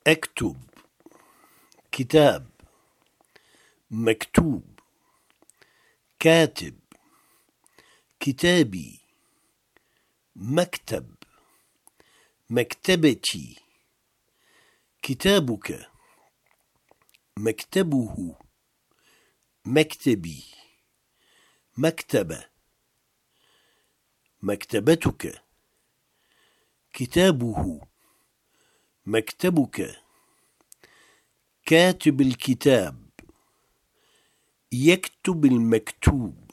اكتب، كتاب، مكتوب، كاتب، كتابي، مكتب، مكتبتي، كتابك، مكتبه، مكتبي، مكتبة، مكتبتك، كتابه، مكتبك، كاتب الكتاب، يكتب المكتوب.